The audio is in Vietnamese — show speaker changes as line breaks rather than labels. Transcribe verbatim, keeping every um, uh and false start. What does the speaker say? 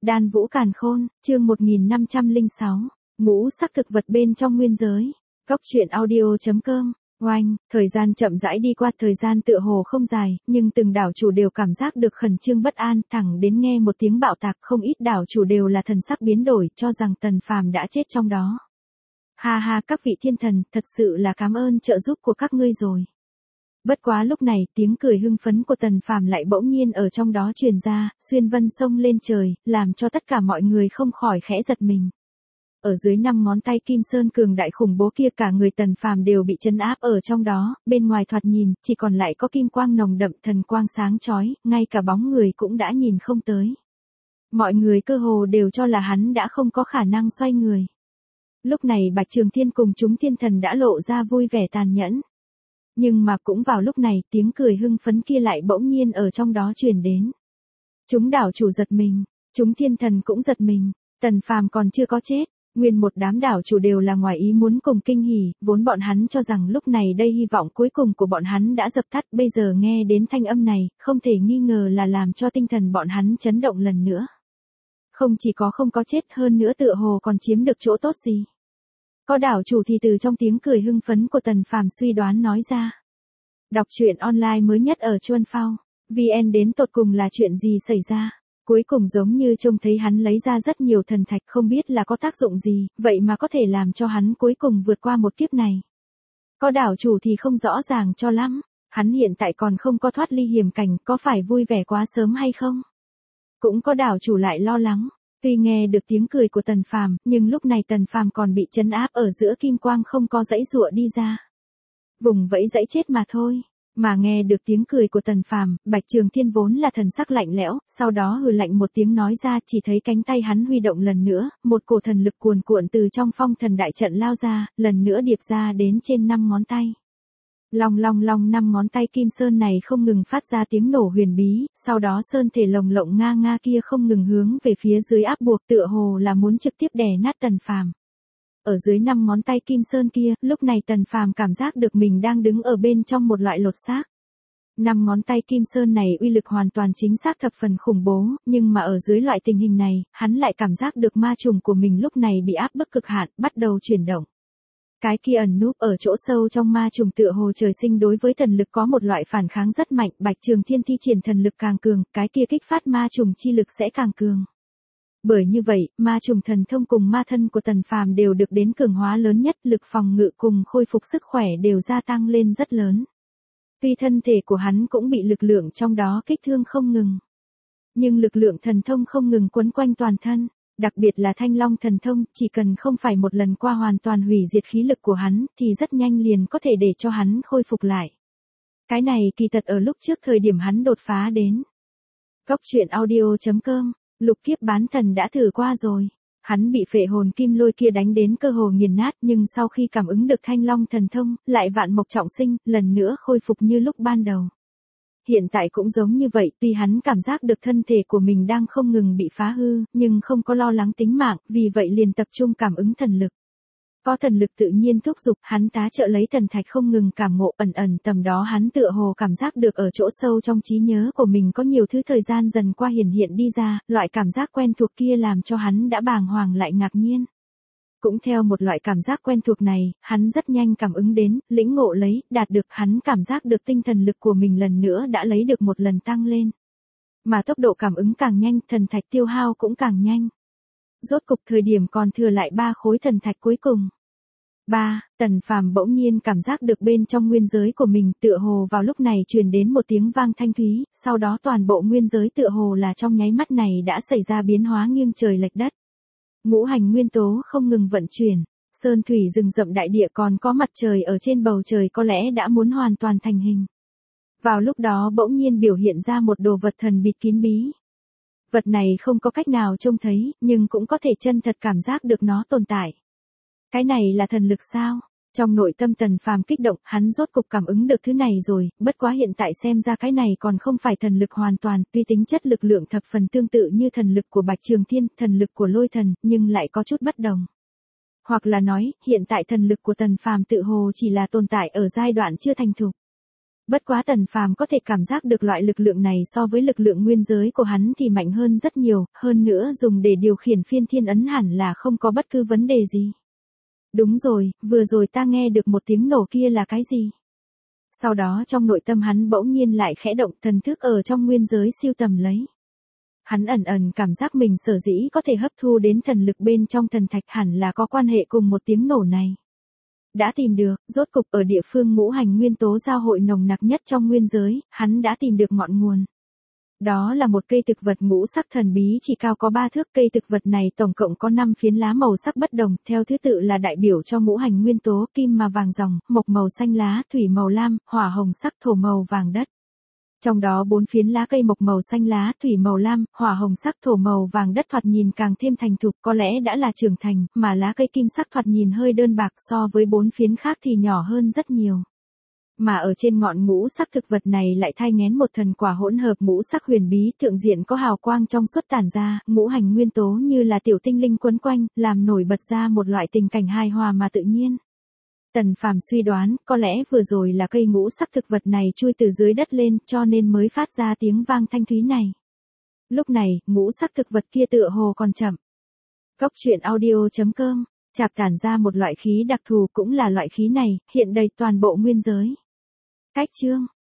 Đan Vũ Càn Khôn, chương một nghìn năm trăm lẻ sáu, ngũ sắc thực vật bên trong nguyên giới. Góc truyện audio chấm com. Oanh, thời gian chậm rãi đi qua, thời gian tựa hồ không dài, nhưng từng đảo chủ đều cảm giác được khẩn trương bất an, thẳng đến nghe một tiếng bạo tạc, không ít đảo chủ đều là thần sắc biến đổi, cho rằng Tần Phàm đã chết trong đó. Ha ha, các vị thiên thần, thật sự là cảm ơn trợ giúp của các ngươi rồi. Bất quá lúc này, tiếng cười hưng phấn của Tần Phàm lại bỗng nhiên ở trong đó truyền ra, xuyên vân sông lên trời, làm cho tất cả mọi người không khỏi khẽ giật mình. Ở dưới năm ngón tay Kim Sơn cường đại khủng bố kia, cả người Tần Phàm đều bị trấn áp ở trong đó, bên ngoài thoạt nhìn, chỉ còn lại có kim quang nồng đậm, thần quang sáng chói, ngay cả bóng người cũng đã nhìn không tới. Mọi người cơ hồ đều cho là hắn đã không có khả năng xoay người. Lúc này Bạch Trường Thiên cùng chúng thiên thần đã lộ ra vui vẻ tàn nhẫn. Nhưng mà cũng vào lúc này, tiếng cười hưng phấn kia lại bỗng nhiên ở trong đó truyền đến. Chúng đảo chủ giật mình, chúng thiên thần cũng giật mình, Tần Phàm còn chưa có chết. Nguyên một đám đảo chủ đều là ngoài ý muốn cùng kinh hỉ, vốn bọn hắn cho rằng lúc này đây hy vọng cuối cùng của bọn hắn đã dập tắt, bây giờ nghe đến thanh âm này, không thể nghi ngờ là làm cho tinh thần bọn hắn chấn động lần nữa. Không chỉ có không có chết, hơn nữa tựa hồ còn chiếm được chỗ tốt gì. Có đảo chủ thì từ trong tiếng cười hưng phấn của Tần Phàm suy đoán nói ra. Đọc truyện online mới nhất ở Chuan Phao, vê en đến tột cùng là chuyện gì xảy ra? Cuối cùng giống như trông thấy hắn lấy ra rất nhiều thần thạch, không biết là có tác dụng gì, vậy mà có thể làm cho hắn cuối cùng vượt qua một kiếp này. Có đảo chủ thì không rõ ràng cho lắm, hắn hiện tại còn không có thoát ly hiểm cảnh, có phải vui vẻ quá sớm hay không? Cũng có đảo chủ lại lo lắng, tuy nghe được tiếng cười của Tần Phàm, nhưng lúc này Tần Phàm còn bị trấn áp ở giữa kim quang, không có dãy giụa đi ra. Vùng vẫy dãy chết mà thôi. Mà nghe được tiếng cười của Tần Phàm, Bạch Trường Thiên vốn là thần sắc lạnh lẽo, sau đó hừ lạnh một tiếng nói ra, chỉ thấy cánh tay hắn huy động lần nữa, một cổ thần lực cuồn cuộn từ trong phong thần đại trận lao ra, lần nữa điệp ra đến trên năm ngón tay. Long long long, năm ngón tay Kim Sơn này không ngừng phát ra tiếng nổ huyền bí, sau đó sơn thể lồng lộng nga nga kia không ngừng hướng về phía dưới áp buộc, tựa hồ là muốn trực tiếp đè nát Tần Phàm. Ở dưới năm ngón tay Kim Sơn kia, lúc này Tần Phàm cảm giác được mình đang đứng ở bên trong một loại lột xác. Năm ngón tay Kim Sơn này uy lực hoàn toàn chính xác thập phần khủng bố, nhưng mà ở dưới loại tình hình này, hắn lại cảm giác được ma trùng của mình lúc này bị áp bức cực hạn, bắt đầu chuyển động. Cái kia ẩn núp ở chỗ sâu trong ma trùng tựa hồ trời sinh đối với thần lực có một loại phản kháng rất mạnh, Bạch Trường Thiên thi triển thần lực càng cường, cái kia kích phát ma trùng chi lực sẽ càng cường. Bởi như vậy, ma trùng thần thông cùng ma thân của Tần Phàm đều được đến cường hóa lớn nhất, lực phòng ngự cùng khôi phục sức khỏe đều gia tăng lên rất lớn. Tuy thân thể của hắn cũng bị lực lượng trong đó kích thương không ngừng. Nhưng lực lượng thần thông không ngừng quấn quanh toàn thân, đặc biệt là Thanh Long thần thông, chỉ cần không phải một lần qua hoàn toàn hủy diệt khí lực của hắn, thì rất nhanh liền có thể để cho hắn khôi phục lại. Cái này kỳ thật ở lúc trước thời điểm hắn đột phá đến. Góc truyện audio chấm com. Lục kiếp bán thần đã thử qua rồi. Hắn bị phệ hồn kim lôi kia đánh đến cơ hồ nghiền nát, nhưng sau khi cảm ứng được Thanh Long thần thông, lại vạn mộc trọng sinh, lần nữa khôi phục như lúc ban đầu. Hiện tại cũng giống như vậy, tuy hắn cảm giác được thân thể của mình đang không ngừng bị phá hư, nhưng không có lo lắng tính mạng, vì vậy liền tập trung cảm ứng thần lực. Có thần lực tự nhiên thúc giục, hắn tá trợ lấy thần thạch không ngừng cảm ngộ, ẩn ẩn tầm đó hắn tựa hồ cảm giác được ở chỗ sâu trong trí nhớ của mình có nhiều thứ thời gian dần qua hiển hiện đi ra, loại cảm giác quen thuộc kia làm cho hắn đã bàng hoàng lại ngạc nhiên. Cũng theo một loại cảm giác quen thuộc này, hắn rất nhanh cảm ứng đến, lĩnh ngộ lấy, đạt được, hắn cảm giác được tinh thần lực của mình lần nữa đã lấy được một lần tăng lên. Mà tốc độ cảm ứng càng nhanh, thần thạch tiêu hao cũng càng nhanh. Rốt cục thời điểm còn thừa lại ba khối thần thạch cuối cùng. ba. Tần Phàm bỗng nhiên cảm giác được bên trong nguyên giới của mình, tựa hồ vào lúc này truyền đến một tiếng vang thanh thúy, sau đó toàn bộ nguyên giới tựa hồ là trong nháy mắt này đã xảy ra biến hóa nghiêng trời lệch đất. Ngũ hành nguyên tố không ngừng vận chuyển, sơn thủy rừng rậm đại địa còn có mặt trời ở trên bầu trời có lẽ đã muốn hoàn toàn thành hình. Vào lúc đó bỗng nhiên biểu hiện ra một đồ vật thần bịt kín bí. Vật này không có cách nào trông thấy, nhưng cũng có thể chân thật cảm giác được nó tồn tại. Cái này là thần lực sao? Trong nội tâm Tần Phàm kích động, hắn rốt cục cảm ứng được thứ này rồi, bất quá hiện tại xem ra cái này còn không phải thần lực hoàn toàn, tuy tính chất lực lượng thập phần tương tự như thần lực của Bạch Trường Thiên, thần lực của Lôi Thần, nhưng lại có chút bất đồng. Hoặc là nói, hiện tại thần lực của Tần Phàm tự hồ chỉ là tồn tại ở giai đoạn chưa thành thục. Bất quá Tần Phàm có thể cảm giác được loại lực lượng này so với lực lượng nguyên giới của hắn thì mạnh hơn rất nhiều, hơn nữa dùng để điều khiển phiên thiên ấn hẳn là không có bất cứ vấn đề gì. Đúng rồi, vừa rồi ta nghe được một tiếng nổ kia là cái gì? Sau đó trong nội tâm hắn bỗng nhiên lại khẽ động, thần thức ở trong nguyên giới siêu tầm lấy. Hắn ẩn ẩn cảm giác mình sở dĩ có thể hấp thu đến thần lực bên trong thần thạch hẳn là có quan hệ cùng một tiếng nổ này. Đã tìm được, rốt cục ở địa phương ngũ hành nguyên tố giao hội nồng nặc nhất trong nguyên giới, hắn đã tìm được ngọn nguồn. Đó là một cây thực vật ngũ sắc thần bí chỉ cao có ba thước. Cây thực vật này tổng cộng có năm phiến lá màu sắc bất đồng, theo thứ tự là đại biểu cho ngũ hành nguyên tố: kim mà vàng ròng, mộc màu xanh lá, thủy màu lam, hỏa hồng sắc, thổ màu vàng đất. Trong đó bốn phiến lá cây mộc màu xanh lá, thủy màu lam, hỏa hồng sắc, thổ màu vàng đất thoạt nhìn càng thêm thành thục, có lẽ đã là trưởng thành, mà lá cây kim sắc thoạt nhìn hơi đơn bạc, so với bốn phiến khác thì nhỏ hơn rất nhiều. Mà ở trên ngọn ngũ sắc thực vật này lại thai nghén một thần quả hỗn hợp ngũ sắc huyền bí, thượng diện có hào quang trong suốt tản ra, ngũ hành nguyên tố như là tiểu tinh linh quấn quanh, làm nổi bật ra một loại tình cảnh hài hòa mà tự nhiên. Tần Phàm suy đoán, có lẽ vừa rồi là cây ngũ sắc thực vật này chui từ dưới đất lên, cho nên mới phát ra tiếng vang thanh thúy này. Lúc này, ngũ sắc thực vật kia tựa hồ còn chậm. Cốc truyện audio chấm com, chạp tản ra một loại khí đặc thù, cũng là loại khí này, hiện đầy toàn bộ nguyên giới. Cách chương